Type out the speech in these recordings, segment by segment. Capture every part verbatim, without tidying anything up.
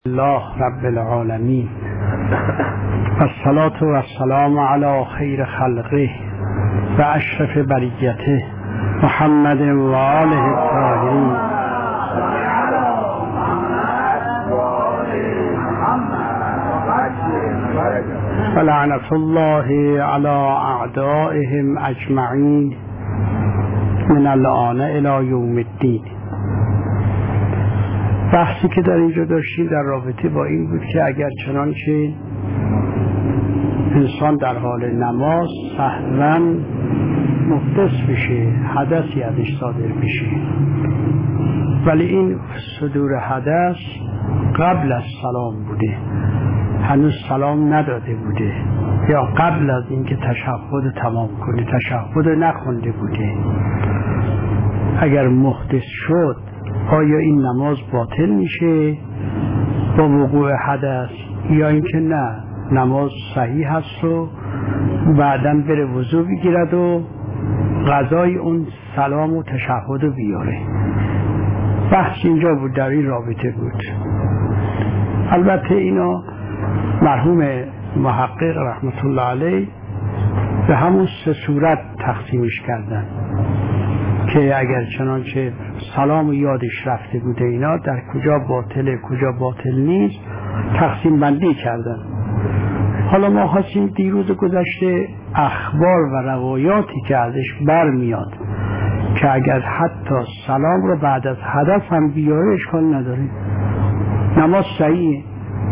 الله رب العالمین والصلاة والسلام علی خیر خلقه و اشرف بریته محمد و آله الطاهرین و لعنت الله علی اعدائهم اجمعین من الآن الی یوم الدین. بحثی که در اینجا داشتیم در رابطه با این بود که اگر چنانچه انسان در حال نماز سهواً محدث بشه، حدثی ازش صادر بشه، ولی این صدور حدث قبل از سلام بوده، هنوز سلام نداده بوده، یا قبل از اینکه تشهد تمام کنه تشهد نخونده بوده، اگر محدث شد آیا این نماز باطل میشه با وقوع حدث، یا اینکه نه نماز صحیح هست و بعداً بره وضو بگیرد و قضای اون سلام و تشهد رو بیاره؟ بحث اینجا بود، در این رابطه بود. البته اینا مرحوم محقق رحمت الله علیه به همون سه صورت تقسیمش کردن که اگر چنانچه سلام یادش رفته بوده اینا در کجا باطله کجا باطل نیست تقسیم بندی کردن. حالا ما خواستیم دیروز گذشته اخبار و روایاتی که ازش برمیاد که اگر حتی سلام رو بعد از حدث هم بیاره اشکال نداره، نماز صحیحه،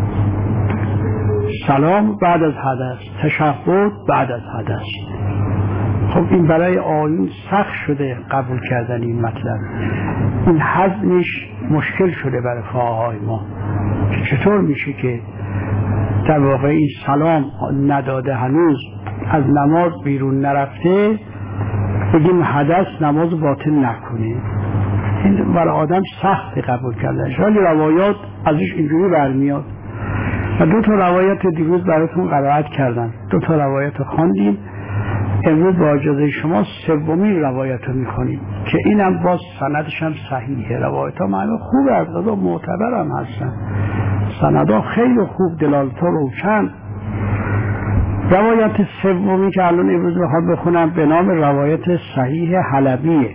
سلام بعد از حدث، تشهد بعد از حدث. خب این برای آیون سخت شده قبول کردن این مطلب، این هضمش مشکل شده برای فقهای ما که چطور میشه که در واقع این سلام نداده هنوز از نماز بیرون نرفته بگیم حدث نماز باطل نکنه. این برای آدم سخت قبول کردنش، ولی روایات ازش اینجوری برمیاد و دو تا روایت دیروز براتون قرائت کردن، دو تا روایت خواندیم. امروز با اجازه شما سومین روایت رو میخونیم که اینم باز سندش هم صحیحه. روایت ها معنی خوب از قضا معتبر هم هستن، سندها خیلی خوب، دلالت ها روشن. روایت سومی که الان امروز میخوام بخونم به نام روایت صحیح حلبیه.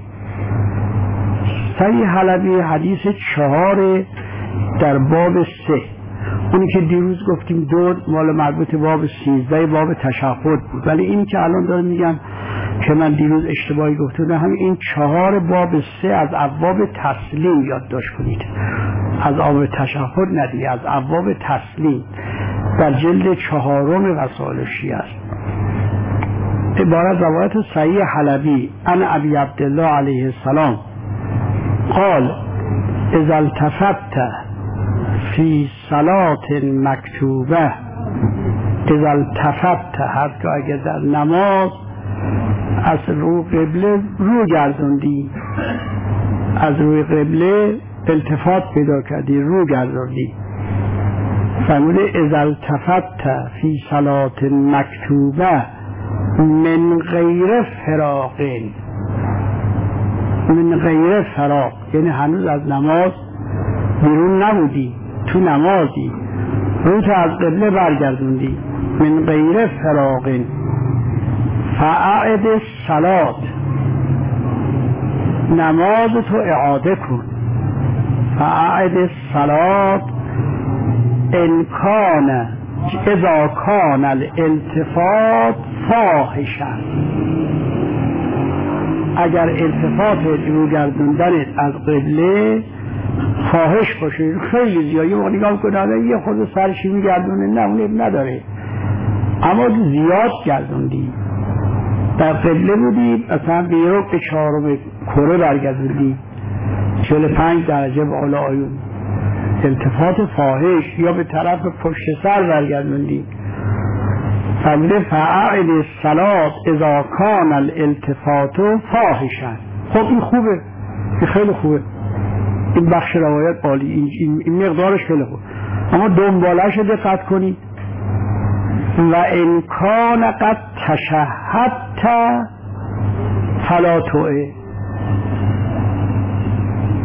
صحیح حلبی حدیث چهار در باب سه، اونی که دیروز گفتیم دو مال مربوط به باب سیزده باب تشهد بود، ولی این که الان دارم میگم که من دیروز اشتباهی گفتم همین این چهار باب سه از ابواب تسلیم یادداشت کنید، از ابواب تشهد ندید، از ابواب تسلیم در جلد چهارم رسائل شیعه است. عبارت روایت صحیح حلبی عن ابی عبدالله علیه السلام قال اذا التفت فی صلات مکتوبه، اذا التفت هرگاه اگر در نماز از رو قبله رو گردوندی، از روی قبله التفات پیدا کردی، رو گردوندی، فرموده اذا التفت فی صلات مکتوبه من غیر فراق، من غیر فراق یعنی هنوز از نماز بیرون نبودی، تو نمازی، روت از قبله برگردوندی، من غیر فراق فاعد الصلاة، نماز تو اعاده کن، فاعد الصلاة ان کان اذا کان الالتفات فاحشا، اگر التفات رو گردوندنت از قبله فاحش باشه، خیلی زیادی ما نگاه کنه یه خود سرشی میگردونه، نه اون نداره، اما زیاد گردوندی، در قبله بودی اصلا به یه رکن چهارم کره برگردوندی، چهل و پنج درجه بالا آیون، التفات فاحش، یا به طرف پشت سر برگردوندی، فرموده فاعد الصلاة اذا کان الالتفات فاحشا. خب این خوبه، این خیلی خوبه، این بخش روایت عالی، این, این, این مقدارش خیلی خوب، اما دنبالش دقت کنید و ان کان قد تشهدت فلا توئه،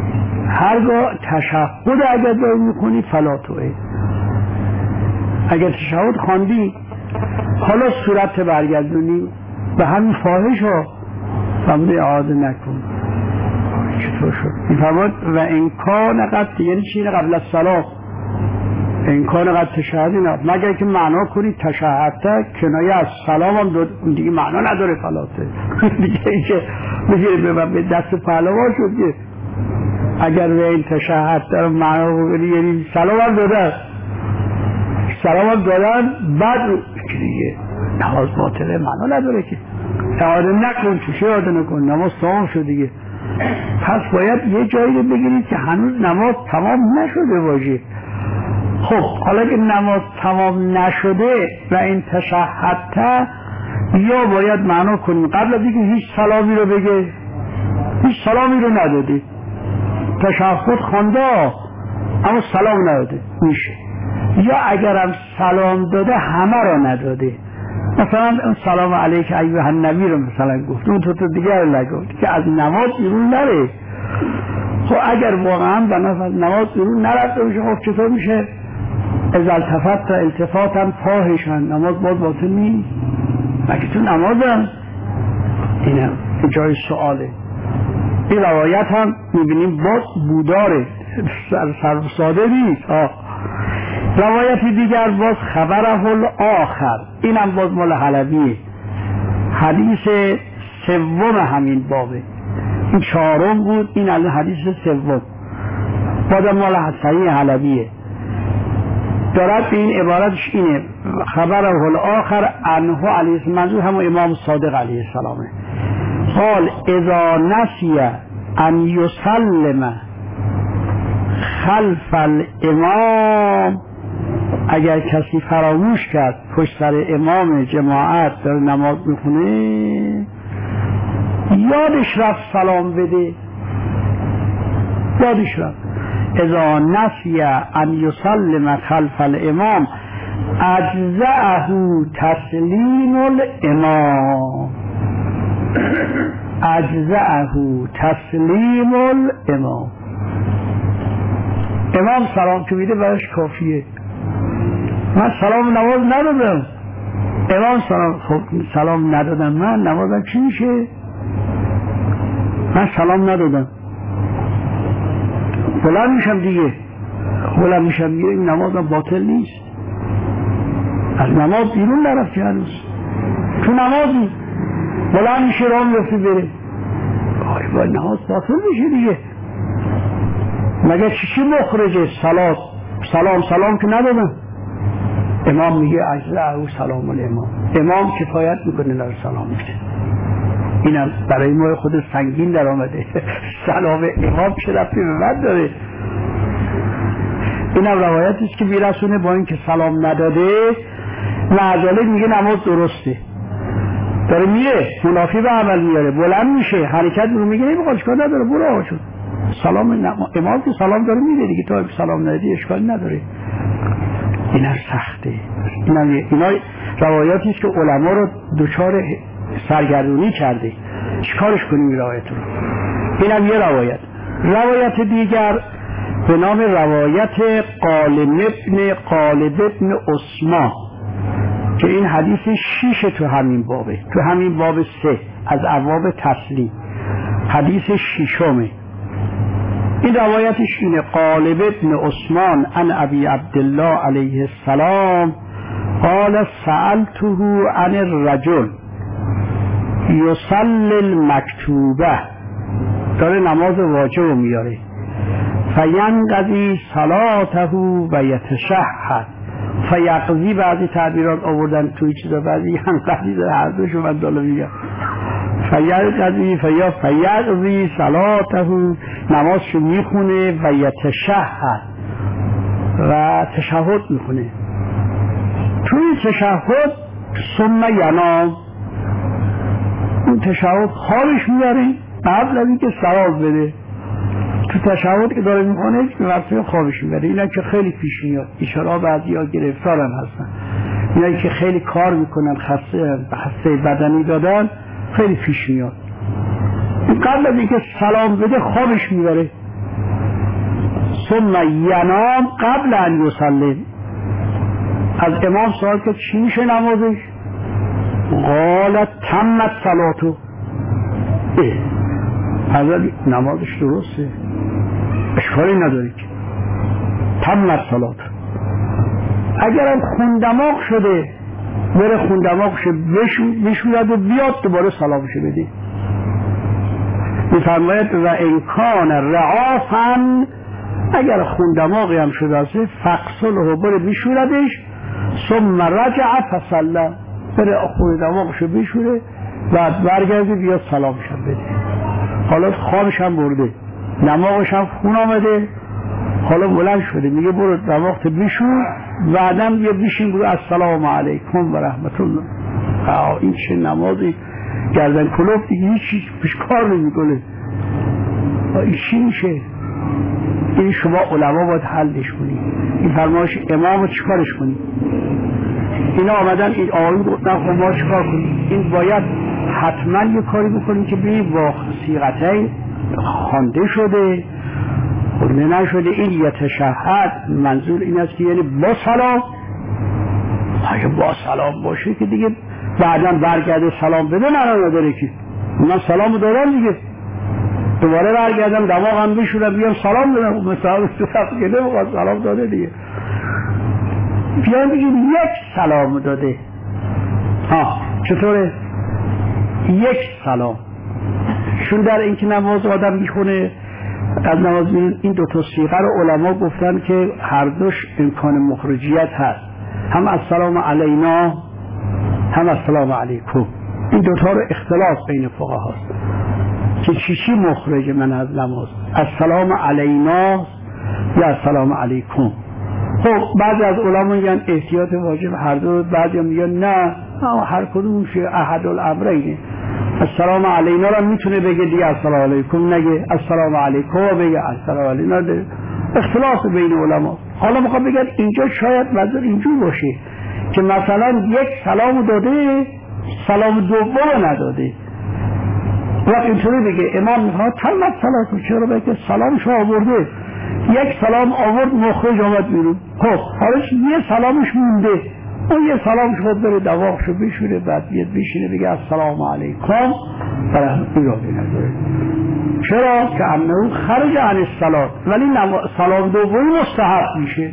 هرگاه تشهد اگر داری میکنی فلا توعد، اگر تشهد خواندی حالا صورت برگردونی به همین فاحش ها فهمده اعاده نکن. چطور شد؟ میفرماد و امکان قد، یعنی چی قبل از صلاح امکان قد تشهدی نه، مگر که معنا کنی تشهدت کنایه از سلام هم داد، اون دیگه معنا نداره فلاته دیگه اینکه میگه به دست پهلوان شد که اگر به این تشهدت رو معنا کنی یعنی سلام هم دادن سلام هم دادن بعد دیگه نماز باطله، معنا نداره که اعاده نکن. چوشه اعاده نکن؟ نماز تمام شد دیگه. پس باید یه جایی رو بگیرید که هنوز نماز تمام نشده باشه. خب حالا که نماز تمام نشده و این تشهدت، یا باید معنا کنیم قبل از اینکه هیچ سلامی رو بگه، هیچ سلامی رو نداده، تشهد خوانده اما سلام نداده میشه، یا اگرم سلام داده همه رو نداده، مثلا اون سلام علیک ایها النبی رو مثلا گفت، اون تو تو دیگر نگفت که از نماز بیرون نره. خب اگر واقعا به نماز بیرون نرفته باشه خب چطور میشه؟ از التفات التفاتا فاحشا، نماز باز باطل نیست؟ مگه تو نمازم؟ اینم جای سؤاله. این روایت هم میبینیم باز بوداره، سر ساده نیست. روایت دیگر باز خبره الاخر، اینم باز مال حلبیه، حدیث سوم همین بابه، این چهارم بود، این الان حدیث سوم بازم مال صحیح حلبیه، دارد به این عبارتش اینه خبره الاخر عنه علیه السلام، منظور همون امام صادق علیه السلامه، قال اذا نسی ان یسلم خلف الامام، اگر کسی فراموش کرد پشت سر امام جماعت داره نماز میخونه یادش رفت سلام بده، یادش رفت، اذا نسی ان یسلم خلف الامام اجزأه تسلیم الامام، اجزأه تسلیم الامام، امام سلام که میده برش کافیه. من سلام نماز ندادم، امام سلام، خب سلام ندادم من نمازم چی میشه؟ من سلام ندادم بلند میشم دیگه، بلند میشم دیگه، این نمازم باطل نیست، از نماز بیرون نرفتی هنوز، تو نمازی بلند میشه راه میفتی بره، آی با نماز باطل میشه دیگه. مگه چی چی مخرجه؟ سلام سلام سلام که ندادم، امام میگه اجزاء سلام الامام، امام کفایت میکنه در سلام میده. اینم برای ما خود سنگین در آمده سلام امام چه رفتی به من داره. اینم روایتیست که میرسونه با اینکه سلام نداده معجله میگه نماز درسته، داره میره منافی به عمل میاره، بلند میشه حرکت رو میگه نمیخواد اشکال نداره برو آقا شد سلام امام که سلام داره میده دیگه، تو سلام ندادی اشکال نداره. اینا سخته، اینا اینا روایاتی است که علما رو دچار سرگردونی کرده، چیکارش کنیم این روایت رو؟ اینم یه روایت. روایت دیگر به نام روایت قالب ابن قالب ابن عثمان که این حدیث شیش تو همین بابه، تو همین باب سه از ابواب تسلیم حدیث شیشمه. این روایتش اینه قالب ابن عثمان عن ابی عبدالله علیه السلام قال سألته عن الرجل یصلی المکتوبه، داره نماز واجب رو میاره، فینقضی صلاته و یتشهد، فیقضی بعضی تعبیرات آوردن توی چیزا، بعضی ینقضی داره، هر دوشو من دالا میگم، فیقضی فیا فیقضی صلاته، نمازشو میخونه و یتشهد و تشهد میخونه، توی تشهد ثم ینام، اون تشهد خوابش میبره قبل از اینکه سلام بده، تو تشهد که داره میخونه که وقتی خوابش میبره. اینا که خیلی پیش میاد، ایشالا بعضی ها گرفتارن هستن، اینا که خیلی کار میکنن، خسته خسته بدنی دادن، خیلی پیش میاد قبل از اینکه سلام بده خوابش میبره، ثم ینام قبل ان یسلم. از امام سوال که چی میشه نمازش؟ قال تمت صلاتو. حضرت نمازش درسته، اشکالی نداری که تمت صلاتو. اگرم خوندماغ شده بره خوندماغ شه بشوید و بیاد دوباره سلامشه بده. میفرماید و امکان رعافن، اگر خوندماغی هم شده است فقصله بره بشوردش، ثم رجع فصلا، بره خوندماغشو بشوره بعد برگرده بیاد سلامش هم بده. حالا خوابش هم برده، دماغش هم خون آمده، حالا بلند شده میگه برو دماغت بشور، بعدم یه بیشین برو السلام علیکم و رحمت الله. این چه نمازی گردن کلوف دیگه هیچی پیش کار نمیکنه. این چی میشه؟ این شما علما باید حلش کنید. این فرمایش امام رو چیکارش کنید؟ اینا آمدن این آقایون گفتن خب ما چیکار کنیم؟ این باید حتما یه کاری بکنیم که ببینیم با صیغتین خوانده شده خونده نشده. این یتشهد منظور این است که یعنی با سلام، اگه با سلام باشه که دیگه بعدا برگرده سلام بده معنا نداره که من سلام دادم دیگه دوباره برگردم دماغم بشورم بیام سلام بدم، مثلا که نمیخواد سلام داده دیگه بیان بگیم یک سلام داده. ها چطوره؟ یک سلام. چون در اینکه نماز آدم میخونه از نماز این دو تا صیغه رو علما گفتن که هر دوش امکان مخرجیت هست، هم السلام علینا هم السلام علیکم. این دوتا رو اختلاف بین فقها هست که چی چی مخرج من از نماز، السلام علینا یا السلام علیکم. خب بعضی از علما میگن احتیاط واجب هر دو، بعضی میگن نه هر کدوم شه احد الامرین. السلام علینا رو میتونه بگه دیگه السلام علیکم نگه، السلام علیکم بگه السلام علینا ده. اختلاف بین علما. حالا میخوام بگم اینجا شاید منظور اینجور باشه که مثلا یک سلام داده سلام دوم نداده، وقت اینطوری بگه امام میخواد تمت صلاتو، چرا بگه سلامش آورده یک سلام آورد مخرج آمد بیرون، خب حالش یه سلامش مونده، اون یه سلامش خود بره دواغشو بشوره بعد بیاد بشینه بگه السلام علیکم برای ایرادی نداره. چرا؟ که انه خرج عن الصلات، ولی سلام دومی مستحب میشه.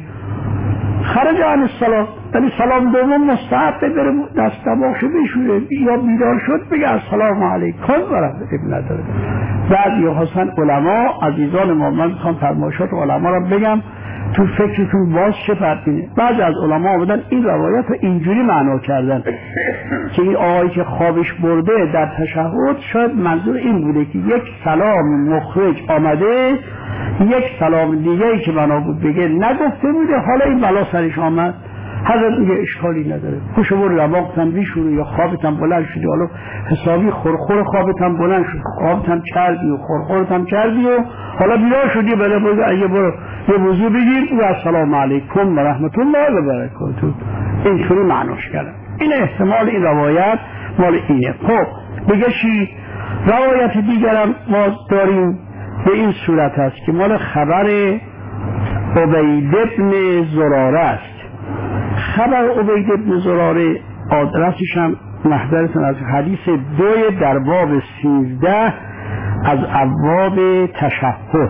خرج عن الصلات ولی سلام دوم مستحب بره دست دماغشو بشوره یا بیدار شد بگه السلام علیکم برای ابن نداره. بعد یا حسن علما عزیزان ما، من میخوام فرمایشات علما رو بگم تو فکرتون باز چه فرق می‌کنه. بعضی از علما آمدن این روایت رو اینجوری معنا کردن که این آقایی که خوابش برده در تشهد شاید منظور این بوده که یک سلام مخرج آمده، یک سلام دیگه‌ای که بنا بود بگه نگفته بوده، حالا این بلا سرش آمد. حضرت میگه اشکالی نداره، خوشو برو دماغتم بیشوره یا خوابتم بلند شدی، حالا حسابی خورخور خوابتم بلند شد، خوابتم کردی و خورخورتم کردی و حالا بیدار شدی بله بگه اگه برو یه وضو بگیر و السلام علیکم و رحمت الله و برکاته. اینطوری معناش کردم. این احتمال این روایت مال اینه. خب دیگه چی؟ روایت دیگرم ما داریم به این صورت است که مال خبر عبید بن زراره است. خبر عبید بن زراره آدرسش هم محضرتون از حدیث دوی در باب سیزده از ابواب تشهد.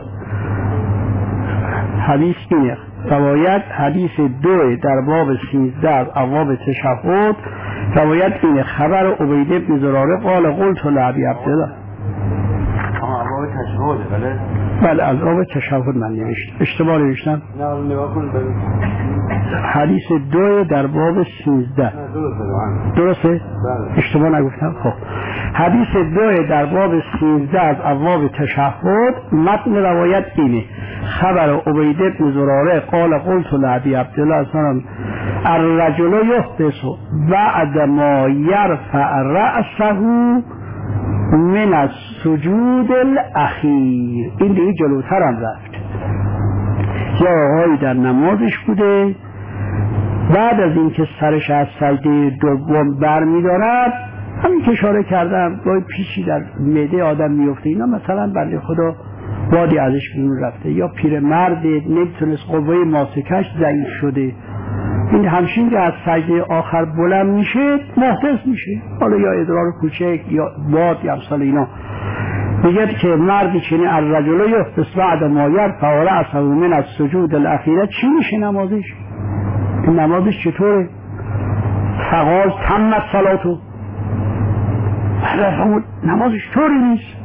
حدیث اینه، روایت حدیث دوی در باب سیزده از ابواب تشهد، روایت اینه خبر عبید بن زراره قال قلت لابی عبدالله. ابواب تشهد بله؟ بله از ابواب تشهد من نوشت، اشتباه نوشتم؟ نه نگاه کن بله. حدیث دو در باب سیزده درسته؟ بله. اشتباه نگفتم؟ خب حدیث دو در باب سیزده از ابواب تشهد، متن روایت اینه خبر عبید بن زراره قال قلت لابی عبدالله سلام الرجل یحدث بعد ما یرفع رأسه من السجود الاخیر. این دیگه جلوتر هم رفت. یا آقایی در نمازش بوده بعد از اینکه سرش از سجده دوم بر می دارد، همین که اشاره کردم گاهی پیچی در معده آدم میفته، اینا مثلا بنده خدا بادی ازش بیرون رفته، یا پیرمرد نمیتونست قوه ماسکش ضعیف شده، این همچین که از سجده آخر بلند میشه محدث میشه، حالا یا ادرار کوچک یا باد یا امثال اینا. میگه که مردی چنین الرجل یحدث بعد ما یرفع رأسه من السجود الاخیره، چی میشه نمازش؟ این نمازش چطوره؟ فقال تمت صلاتو، نمازش طوری نیست،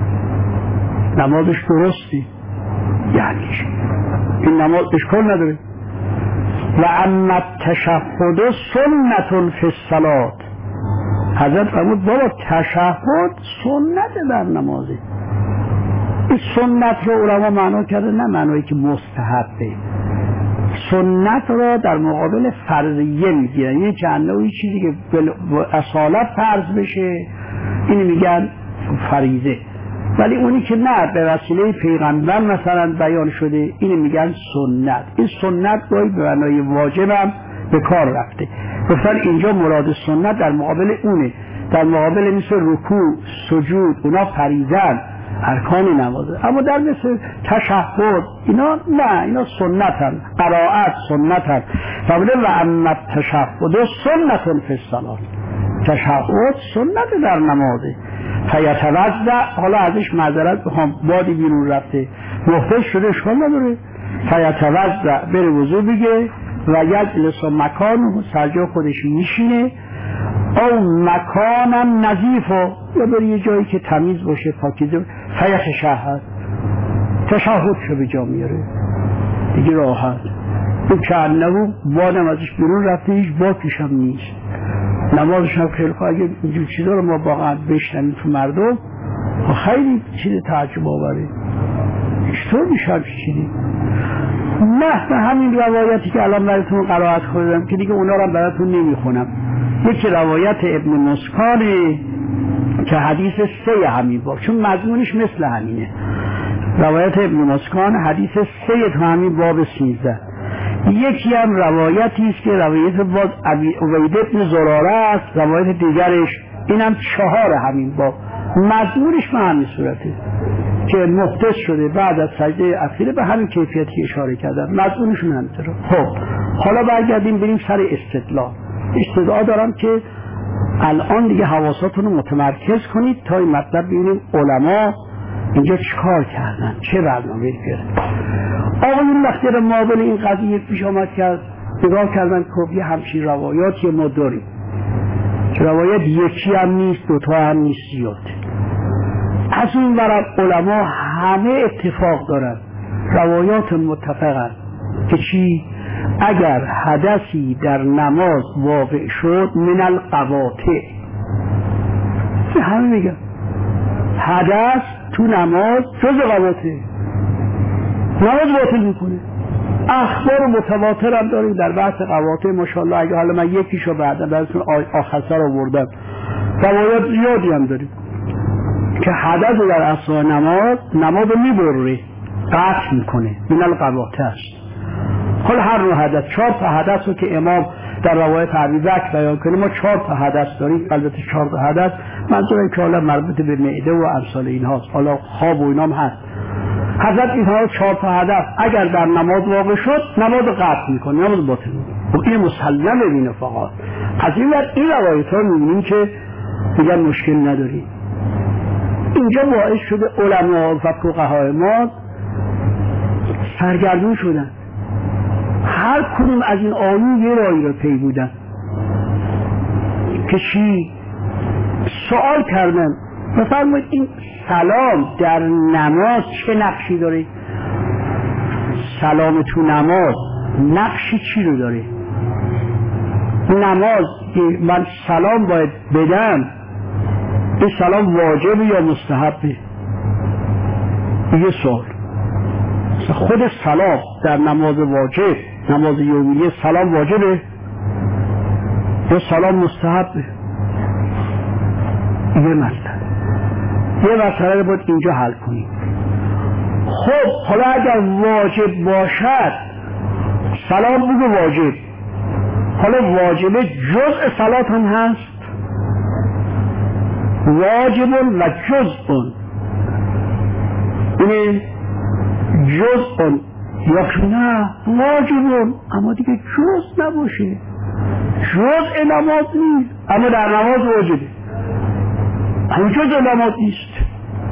نمازش درستی، یعنی این نماز اشکال نداره. و اما التشهد سنت فی الصلاة، حضرت فرمود بابا تشهد سنت در نمازه. این سنت رو علما معنا کرده نه معنایی که مستحبه، سنت رو در مقابل فرضیه میگیرن، یه جنه و یه چیزی که اصالت فرض بشه اینی میگن فریضه، ولی اونی که نه به وسیله پیغمبر مثلا بیان شده اینی میگن سنت. این سنت گاهی به معنای واجب هم به کار رفته، گفتن اینجا مراد سنت در مقابل اونه، در مقابل مثل رکوع سجود اونا فریضه‌اند، ارکان نمازه، اما در مثل تشهد اینا نه، اینا سنتن، قرائت سنتن. فرموده و اما التشهد سنت فی الصلاة، تشهد سنت در نمازه. فیتوضأ، حالا ازش معذرت بخوام بادی بیرون رفته محدث شده اشکال نداره، فیتوضأ بره وضو بگه و یجلس مکانه، سرجا خودش میشینه، او مکانم نظیف، یا بره یه جایی که تمیز باشه پاکیزه، فیتشهد، تشهد شو به جا میاره دیگه راحت. این که انهو بادم ازش بیرون رفته هیچ باکیش هم نیست، نمازش هم خیلی خواه. اگه اینجور چیزا رو ما واقعا بشنویم تو مردم خیلی چیز تعجب آوره، چطور میشه همچین چیزی؟ نه به همین روایتی که الان براتون قرائت خوردم که دیگه اونا رو براتون نمیخونم. یکی روایت ابن مسکانه که حدیث سه همین باب، چون مضمونش مثل همینه، روایت ابن مسکان حدیث سه تو همین باب سیزده. یکی هم روایتی است که روایت باز عبید ابن زراره است، روایت دیگرش اینم چهار همین باب، مضمونش به همین صورته که محدث شده بعد از سجده اخیره، به همین کیفیتی اشاره کردن، مضمونشون همینطوره. خب حالا برگردیم بریم سر استدلال. استدعا دارم که الان دیگه حواساتون رو متمرکز کنید تا این مطلب ببینیم علما اینجا چیکار کردن، چه برنامه‌ای گرفتن. آقایون وقتی رو مابل این قضیه پیش آمد کرد نگاه کردن که یه همچین روایاتی ما داریم، روایت یکی هم نیست، دوتا هم نیست، زیاد. از اون برای علما همه اتفاق دارن، روایات متفقن که چی؟ اگر حدثی در نماز واقع شد من القواطع، همه میگن حدث تو نماز جز قواطع، نماز باطل میکنه. اخبار متواتر هم داریم در بحث قواطع ماشاءالله، اگه حالا من یکیشو بعدا براتون آخر رو آوردم، روایات زیادی هم داریم که حدث در اثناء نماز نماز رو میبره، قطع میکنه، من القواطع است. حالا هر نوع حدث، چهار تا حدث رو که امام در روایت ابوبکر بیان کنه، ما چهار تا حدث داریم، البته چهار تا حدث منظور این که حالا مربوط به معده و امثال اینهاست، حالا خواب و اینام هست. حضرت اینها چهار تا هدف اگر در نماز واقع شد نماز قطع میکنه، نماز باطل میکنه. این مسلمه بین فقط. از این وقت این روایت ها میبینیم که دیگر مشکل نداریم. اینجا باعث شده علما و فقهای ما سرگردون شدن، هر کدوم از این آیین یه رایی رو پی بودن که چی؟ سوال کردن بفرمایید این سلام در نماز چه نقشی داره؟ سلام تو نماز نقشی چی رو داره؟ نماز من سلام باید بدم، این سلام واجبه یا مستحبه؟ یه سوال. خود سلام در نماز واجب، نماز یومیه، سلام واجبه یا سلام مستحبه؟ یه مسئله یه مسئله رو باید اینجا حل کنیم. خب حالا اگر واجب باشد سلام بگو واجب، حالا واجبه جزء صلات هم هست، واجب و جزء، اینه جزء یا نه واجب اما دیگه جز نباشه، جزء نماز نیست اما در نماز واجبه، اما جزء نماز نیست.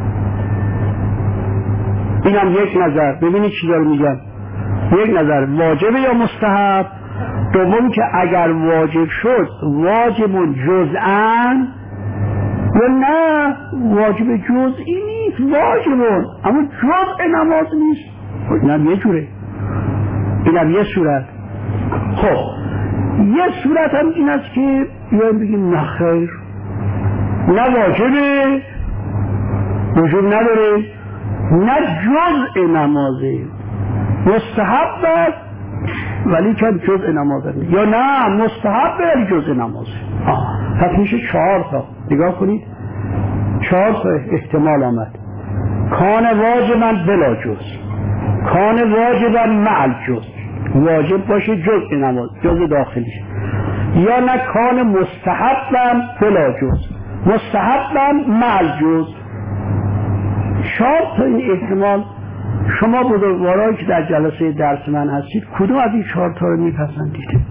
اینم یک نظر. ببینید چی داره میگم. یک نظر واجبه یا مستحب. دوم که اگر واجب شد واجب جزءاً یا نه واجب جزئی نیست، واجب اما جزء نماز نیست. اینم یه جوره، اینم یه صورت. خب یه صورت هم این است که بیایم بگیم نه خیر، نه واجبه، وجوب نداره، نه جزء نمازه، مستحب است ولی که جزء نمازه، یا نه مستحب ولی جزء نمازه. پس میشه چهار تا. نگاه کنید چهار تا احتمال آمد. کان واجبا بلا جز، کان واجبا مع الجز، واجب باشه جزء نماز، جزء داخلی، یا نه کان مستحبا بلا جز، مستحبا مع الجز. چهار تا این احتمال. شما بزرگوارایی که در جلسه درس من هستید کدوم از این چهار تا رو میپسندید؟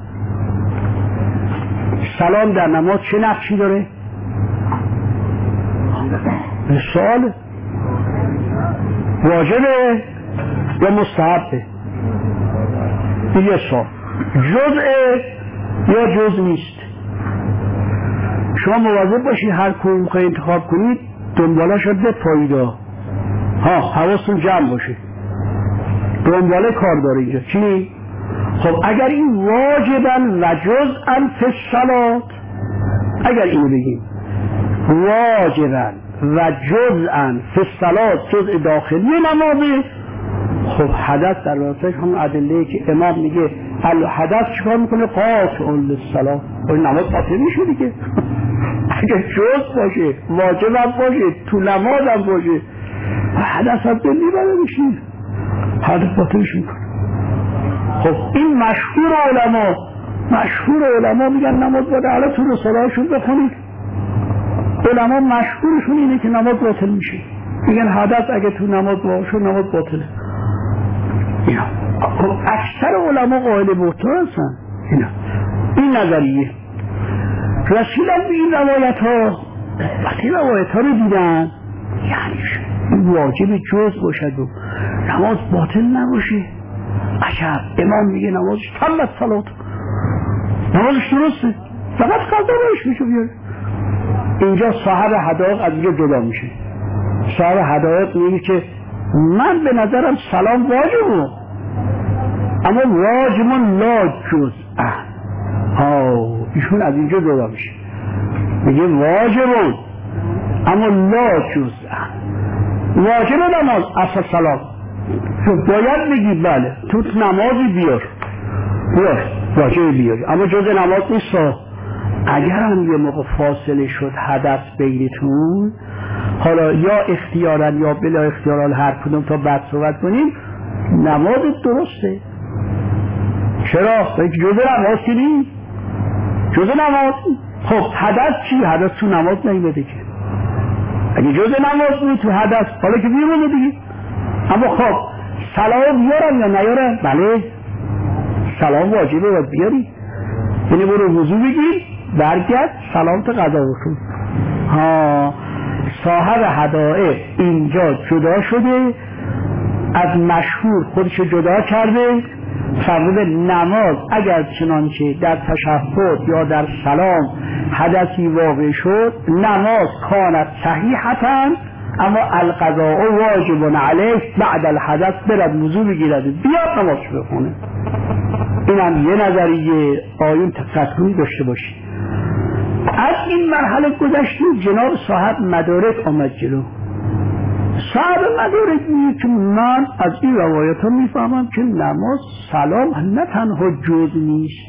سلام در نماز چه نقشی داره؟ سوال واجبه یا مستحبه؟ یه سوال. جزء یا جز نیست؟ شما مواظب باشید هر کدوم میخواید انتخاب کنید دنبالش رو بپایید. ها حواستون جمع باشه، دنباله کار داره اینجا. چی؟ خب اگر این واجبا و جزءا فی الصلات، اگر اینو بگیم واجبا و جزءا فی الصلات، جزء داخلی نمازه، خب حدث در راستش هم ادله که امام میگه الحدث چیکار میکنه؟ قاطع للصلاه. خب نماز قاطع میشه دیگه. اگر جز باشه، واجب هم باشه، تو نماز هم باشه، حدث هم دل میبره میشید، حدث باطلش میکنه. خب این مشهور علما، مشهور علما میگن نماز باید حالا تو رسالهاشون بخونید. علما مشهورشون اینه که نماز باطل میشه، میگن حدث اگه تو نماز باشه نماز باطله. اینا خب اکثر علما قائل به احترام هستن. اینا این نظریه. رسولم به این روایت ها وقتی روایت ها رو دیدن یعنی واجب جز باشد و نماز باطل نباشه. عجب، امام میگه نمازش تمت صلات، نمازش درسته، فقط قضا بهش میشه بیاره. اینجا صاحب حدایق از اینجا جدا میشه. صاحب حدایق میگه که من به نظرم سلام واجبه اما واجب لا جزء. ها ایشون از اینجا جدا میشه، میگه واجب اما لا جزء. واجب نماز اصل سلام باید بگی بله تو نمازی بیار بیار واجب بیار اما جزء نماز نیست. اگر هم یه موقع فاصله شد حدث بینتون، حالا یا اختیارا یا بلا اختیارا هر کدوم تا بعد صحبت کنیم، نماز درسته. چرا؟ جزء نماز که نیست، جزء نماز. خب حدث چی؟ حدث تو نماز نیمده که اگه جزء نماز نیست تو حدث حالا که بیرونه دیگه. اما خب سلام بیارم یا نیارم؟ بله سلام واجبه باید بیاری، یعنی برو وضو بگیر برگرد سلام تا قضا بکن. ها صاحب حدائق اینجا جدا شده از مشهور، خودشو جدا کرده، فرموده نماز اگر چنانچه در تشهد یا در سلام حدثی واقع شد نماز کانت صحیحتاً اما القضاء واجب علیه بعد الحدث، برد وضو بگیرد بیاد نمازشو بخونه. اینم یه نظریه آیون تفکری داشته باشی. از این مرحله گذشتیم، جناب صاحب مدارک آمد جلو. صاحب مدارک میگه که من از این روایت ها میفهمم که نماز سلام نه تنها جز نیست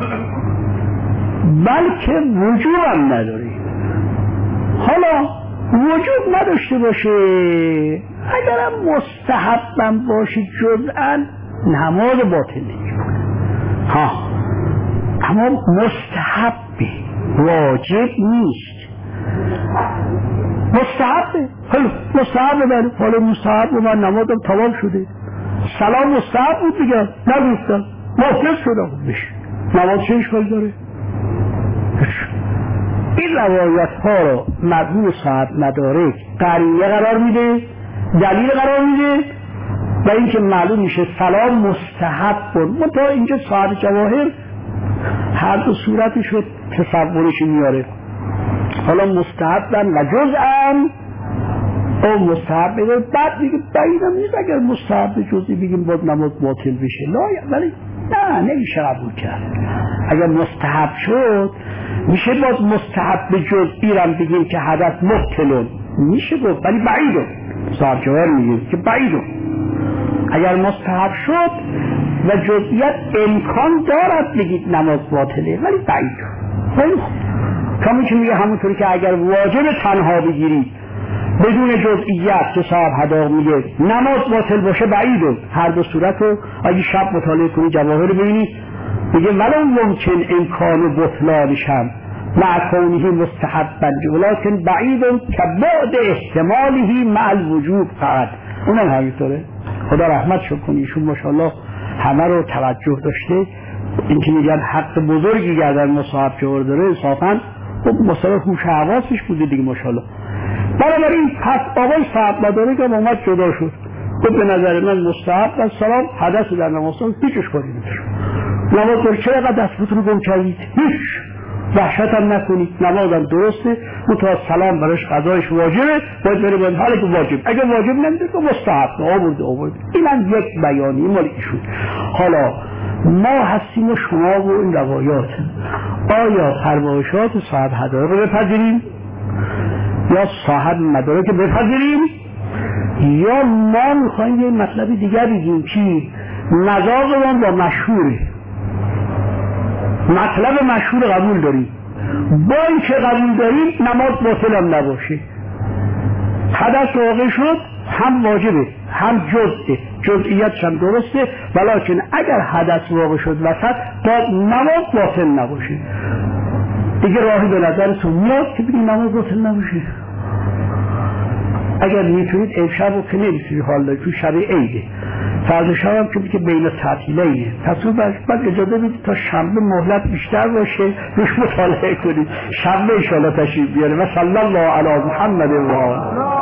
بلکه وجوب هم نداره. حالا وجوب نداشته باشه، اگرم مستحبم باشه جزءاً نماز باطل نمیکنه. ها اما مستحبه، واجب نیست. مستحبه، حالا مستحبه من حالا مستحب من نمازم تمام شده سلام مستحب بود دیگه، نگفتم محدث شدم بشه نماز چه اشکال داره؟ این روایت ها رو مضمون صاحب مدارک قرینه قرار میده، دلیل قرار میده و اینکه معلوم میشه سلام مستحب بود. منتها اینجا صاحب جواهر هر دو صورتش رو تصورش میاره، حالا مستحبن و جزءن او مستحب بگه، بعد میگه بعیدم نیست اگر مستحب جزئی بگیم باید نماز باطل بشه، لا ولی نه نمیشه قبول کرد. اگر مستحب شد میشه باید مستحب جزئی رم بگیم که حدث مبطلون میشه گفت، ولی بعیدون صاحب جواهر میگه که بعیدون اگر مستحب شد و جزئیت امکان دارد بگید نماز باطله ولی بعیدون. خیلی خوب کمی که میگه همونطوری که اگر واجب تنها بگیری بدون جزئیت که صاحب هدا میگه نماز باطل باشه بعیده. هر دو صورت رو اگه شب مطالعه کنی جواهر ببینی میگه ولو ممکن امکان و بطلانش هم مع کونه مستحبا ولکن بعید که بعد احتماله مع الوجوب فقط. اونم همینطوره. خدا رحمتش کنه ایشون ماشاءالله همه رو توجه داشته. این که میگن حق بزرگی گردن مصاحب جوار داره انصافا خب مثلا هوش حواسش بوده دیگه ماشاءالله. بنابراین پس آقای صاحب مدارک هم اومد جدا شد گفت به نظر من مستحب و سلام حدث در نماز هیچ اشکالی نداره. نماز در چقدر دستتون رو گم کردید هیچ وحشت هم نکنید، نمازم درسته متوسط سلام براش قضایش واجبه باید بره باید حالی که واجب اگر واجب نمیده که مستحب آورده آورده. این هم یک بیانی مال ایشون. حالا ما هستیم و شما و این روایات آیا فرمایشات صاحب هدایق رو بپذیریم یا صاحب مدارک بپذیریم یا ما میخواییم یه مطلب دیگر بگیم که مذاقمان با مشهوره مطلب مشهور قبول داریم با این که قبول داریم نماز باطل هم نباشه حدث واقع شد هم واجبه هم جزئه جزئیاتش هم درسته ولیکن اگر حدث واقع شد وسط باید نماز باطل نباشه. دیگه راهی به نظرتون میاد که بگید نماز باطل نباشه؟ اگر میتونید امشب رو که نمیتونید حال دارید تو شب عیده فرض شب هم که بگید بین تعطیله اینه تصور بعد اجازه بدید تا شنبه مهلت بیشتر باشه روش مطالعه کنید شنبه انشاءالله تشریف بیاره و صلی الله علی محمد و آله.